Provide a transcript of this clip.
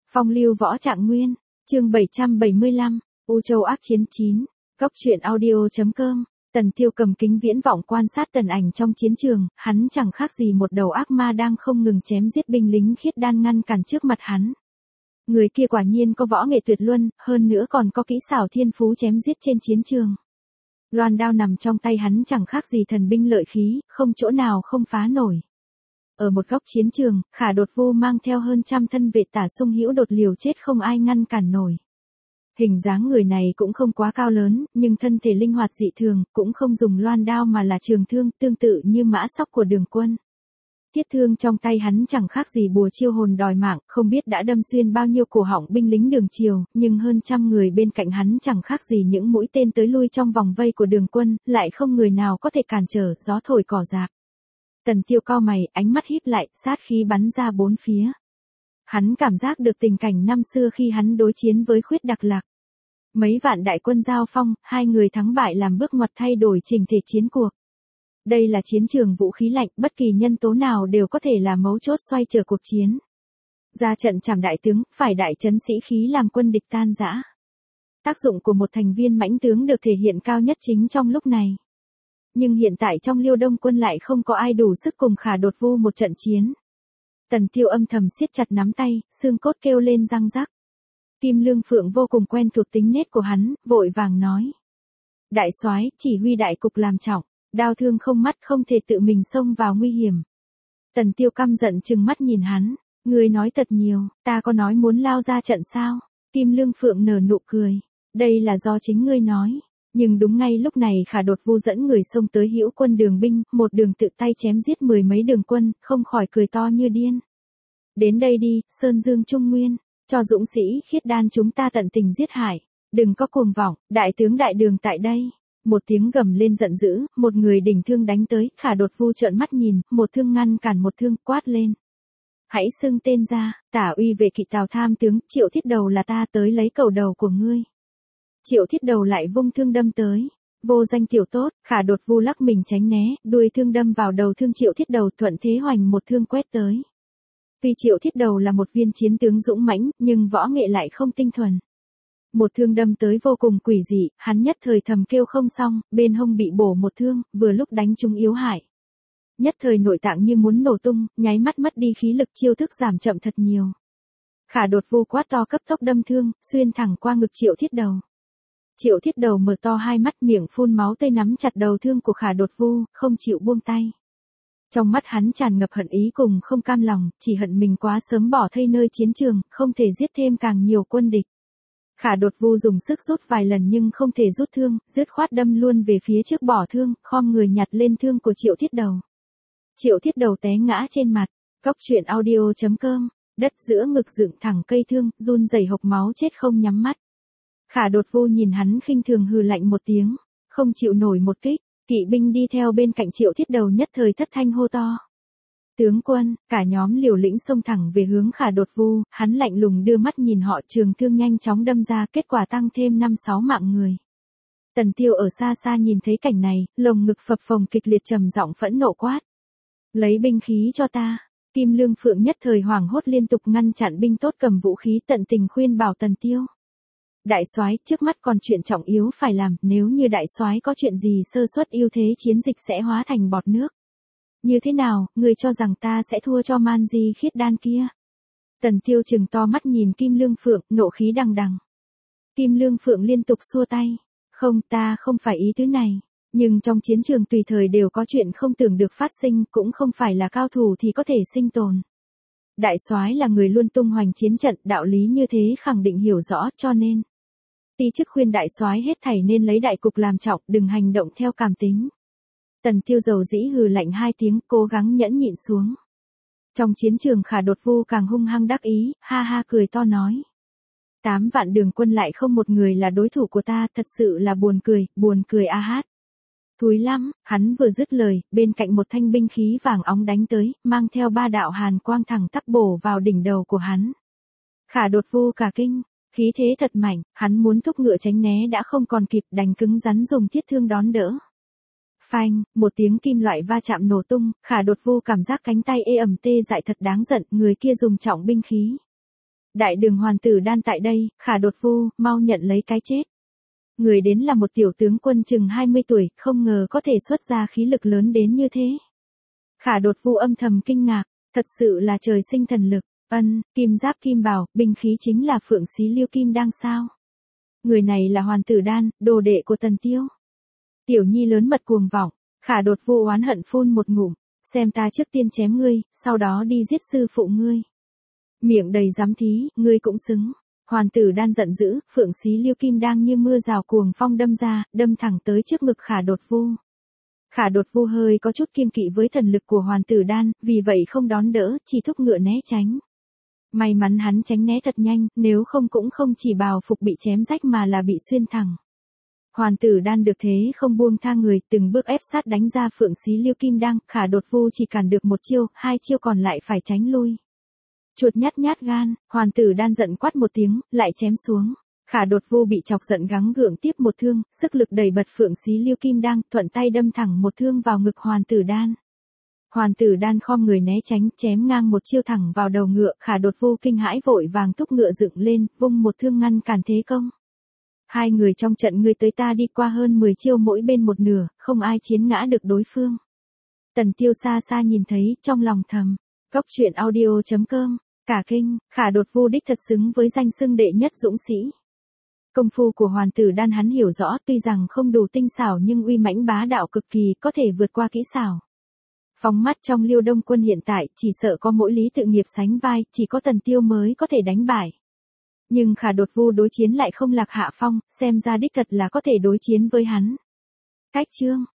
Phong lưu võ trạng nguyên, chương 775, U Châu ác chiến 9, Góc truyện audio.com. Tần Tiêu cầm kính viễn vọng quan sát Tần Ảnh trong chiến trường, hắn chẳng khác gì một đầu ác ma đang không ngừng chém giết binh lính khiết đan ngăn cản trước mặt hắn. Người kia quả nhiên có võ nghệ tuyệt luân, hơn nữa còn có kỹ xảo thiên phú chém giết trên chiến trường. Loan đao nằm trong tay hắn chẳng khác gì thần binh lợi khí, không chỗ nào không phá nổi. Ở một góc chiến trường, Khả Đột Vu mang theo hơn trăm thân vệ tả xung hữu đột liều chết không ai ngăn cản nổi. Hình dáng người này cũng không quá cao lớn, nhưng thân thể linh hoạt dị thường, cũng không dùng loan đao mà là trường thương, tương tự như mã sóc của Đường Quân. Thiết thương trong tay hắn chẳng khác gì bùa chiêu hồn đòi mạng, không biết đã đâm xuyên bao nhiêu cổ họng binh lính Đường Triều, nhưng hơn trăm người bên cạnh hắn chẳng khác gì những mũi tên tới lui trong vòng vây của Đường Quân, lại không người nào có thể cản trở, gió thổi cỏ rạc. Tần Tiêu cau mày, ánh mắt híp lại, sát khí bắn ra bốn phía. Hắn cảm giác được tình cảnh năm xưa khi hắn đối chiến với Khuyết Đặc Lạc. Mấy vạn đại quân giao phong, hai người thắng bại làm bước ngoặt thay đổi trình thể chiến cuộc. Đây là chiến trường vũ khí lạnh, bất kỳ nhân tố nào đều có thể là mấu chốt xoay trở cuộc chiến. Ra trận chảm đại tướng, phải đại trấn sĩ khí làm quân địch tan rã. Tác dụng của một thành viên mãnh tướng được thể hiện cao nhất chính trong lúc này. Nhưng hiện tại trong Liêu Đông quân lại không có ai đủ sức cùng Khả Đột Vu một trận chiến. Tần Tiêu âm thầm siết chặt nắm tay, xương cốt kêu lên răng rắc. Kim Lương Phượng vô cùng quen thuộc tính nết của hắn, vội vàng nói. Đại soái, chỉ huy đại cục làm trọng, đao thương không mắt không thể tự mình xông vào nguy hiểm. Tần Tiêu căm giận trừng mắt nhìn hắn, ngươi nói thật nhiều, ta có nói muốn lao ra trận sao? Kim Lương Phượng nở nụ cười, đây là do chính ngươi nói. Nhưng đúng ngay lúc này Khả Đột Vu dẫn người xông tới hữu quân Đường binh, một đường tự tay chém giết mười mấy đường quân, không khỏi cười to như điên. Đến đây đi, Sơn Dương Trung Nguyên, cho dũng sĩ khiết đan chúng ta tận tình giết hại, đừng có cuồng vọng, đại tướng đại đường tại đây. Một tiếng gầm lên giận dữ, một người đỉnh thương đánh tới, Khả Đột Vu trợn mắt nhìn, một thương ngăn cản một thương, quát lên. Hãy xưng tên ra, Tả Uy Vệ Kỵ Tào tham tướng, Triệu Thiết Đầu là ta tới lấy cầu đầu của ngươi. Triệu Thiết Đầu lại vung thương đâm tới. Vô danh tiểu tốt, Khả Đột Vu lắc mình tránh né, đuôi thương đâm vào đầu thương Triệu Thiết Đầu, thuận thế hoành một thương quét tới. Vì Triệu Thiết Đầu là một viên chiến tướng dũng mãnh, nhưng võ nghệ lại không tinh thuần. Một thương đâm tới vô cùng quỷ dị, hắn nhất thời thầm kêu không xong, bên hông bị bổ một thương, vừa lúc đánh trúng yếu hại. Nhất thời nội tạng như muốn nổ tung, nháy mắt mất đi khí lực, chiêu thức giảm chậm thật nhiều. Khả Đột Vu quát to cấp tốc đâm thương, xuyên thẳng qua ngực Triệu Thiết Đầu. Triệu Thiết Đầu mở to hai mắt, miệng phun máu tươi, nắm chặt đầu thương của Khả Đột Vu, không chịu buông tay. Trong mắt hắn tràn ngập hận ý cùng không cam lòng, chỉ hận mình quá sớm bỏ thây nơi chiến trường, không thể giết thêm càng nhiều quân địch. Khả Đột Vu dùng sức rút vài lần nhưng không thể rút thương, dứt khoát đâm luôn về phía trước bỏ thương, khom người nhặt lên thương của Triệu Thiết Đầu. Triệu Thiết Đầu té ngã trên mặt. Góc truyện audio.com. Đất giữa ngực dựng thẳng cây thương, run rẩy hộc máu chết không nhắm mắt. Khả Đột Vu nhìn hắn khinh thường hừ lạnh một tiếng, không chịu nổi một kích. Kỵ binh đi theo bên cạnh Triệu Thiết Đầu nhất thời thất thanh hô to. Tướng quân, cả nhóm liều lĩnh xông thẳng về hướng Khả Đột Vu, hắn lạnh lùng đưa mắt nhìn họ, trường thương nhanh chóng đâm ra, kết quả tăng thêm 5-6 mạng người. Tần Tiêu ở xa xa nhìn thấy cảnh này, lồng ngực phập phồng kịch liệt, trầm giọng phẫn nộ quát. Lấy binh khí cho ta. Kim Lương Phượng nhất thời hoảng hốt liên tục ngăn chặn binh tốt cầm vũ khí, tận tình khuyên bảo Tần Tiêu. Đại soái, trước mắt còn chuyện trọng yếu phải làm, nếu như đại soái có chuyện gì sơ suất ưu thế chiến dịch sẽ hóa thành bọt nước. Như thế nào, ngươi cho rằng ta sẽ thua cho man di khiết đan kia? Tần Tiêu trừng to mắt nhìn Kim Lương Phượng, nộ khí đằng đằng. Kim Lương Phượng liên tục xua tay. Không, ta không phải ý tứ này. Nhưng trong chiến trường tùy thời đều có chuyện không tưởng được phát sinh, cũng không phải là cao thủ thì có thể sinh tồn. Đại soái là người luôn tung hoành chiến trận, đạo lý như thế khẳng định hiểu rõ, cho nên ti chức khuyên đại soái hết thảy nên lấy đại cục làm trọng, đừng hành động theo cảm tính. Tần Tiêu dầu dĩ hừ lạnh hai tiếng, cố gắng nhẫn nhịn xuống. Trong chiến trường Khả Đột Vu càng hung hăng đắc ý, ha ha cười to nói. 8 vạn đường quân lại không một người là đối thủ của ta, thật sự là buồn cười a hát. Thúi lắm, hắn vừa dứt lời, bên cạnh một thanh binh khí vàng óng đánh tới, mang theo 3 đạo hàn quang thẳng tắp bổ vào đỉnh đầu của hắn. Khả Đột Vu cả kinh, khí thế thật mạnh, hắn muốn thúc ngựa tránh né đã không còn kịp, đành cứng rắn dùng thiết thương đón đỡ. Phanh, một tiếng kim loại va chạm nổ tung, Khả Đột Vu cảm giác cánh tay ê ẩm tê dại thật đáng giận, người kia dùng trọng binh khí. Đại đường hoàn tử Đan tại đây, Khả Đột Vu, mau nhận lấy cái chết. Người đến là một tiểu tướng quân chừng 20 tuổi, không ngờ có thể xuất ra khí lực lớn đến như thế. Khả Đột Vu âm thầm kinh ngạc, thật sự là trời sinh thần lực. Kim giáp kim bào, binh khí chính là Phượng Xí Liêu Kim Đang sao? Người này là Hoàn tử Đan, đồ đệ của Tần Tiêu. Tiểu nhi lớn mật cuồng vọng, Khả Đột Vu oán hận phun một ngụm, xem ta trước tiên chém ngươi, sau đó đi giết sư phụ ngươi. Miệng đầy dám thí, ngươi cũng xứng. Hoàn tử Đan giận dữ, Phượng Xí Liêu Kim Đang như mưa rào cuồng phong đâm ra, đâm thẳng tới trước ngực Khả Đột Vu. Khả Đột Vu hơi có chút kiêng kỵ với thần lực của Hoàn tử Đan, vì vậy không đón đỡ, chỉ thúc ngựa né tránh. May mắn hắn tránh né thật nhanh, nếu không cũng không chỉ bào phục bị chém rách mà là bị xuyên thẳng. Hoàn tử Đan được thế không buông tha người, từng bước ép sát đánh ra Phượng Xí Liêu Kim Đang, Khả Đột Vu chỉ cản được một chiêu, hai chiêu còn lại phải tránh lui. Chuột nhát nhát gan, Hoàn tử Đan giận quát một tiếng, lại chém xuống. Khả Đột Vu bị chọc giận gắng gượng tiếp một thương, sức lực đẩy bật Phượng Xí Liêu Kim Đang, thuận tay đâm thẳng một thương vào ngực Hoàn tử Đan. Hoàn tử Đan khom người né tránh, chém ngang một chiêu thẳng vào đầu ngựa, Khả Đột Vu kinh hãi vội vàng thúc ngựa dựng lên, vung một thương ngăn cản thế công. Hai người trong trận ngươi tới ta đi qua hơn 10 chiêu mỗi bên một nửa, không ai chiến ngã được đối phương. Tần Tiêu xa xa nhìn thấy, trong lòng thầm, Góc truyện audio.com, cả kinh, Khả Đột Vu đích thật xứng với danh xưng đệ nhất dũng sĩ. Công phu của Hoàn tử Đan hắn hiểu rõ, tuy rằng không đủ tinh xảo nhưng uy mãnh bá đạo cực kỳ, có thể vượt qua kỹ xảo. Phóng mắt trong Liêu Đông quân hiện tại, chỉ sợ có mỗi Lý Tự Nghiệp sánh vai, chỉ có Tần Tiêu mới có thể đánh bại. Nhưng Khả Đột Vu đối chiến lại không lạc hạ phong, xem ra đích thật là có thể đối chiến với hắn. Cách chương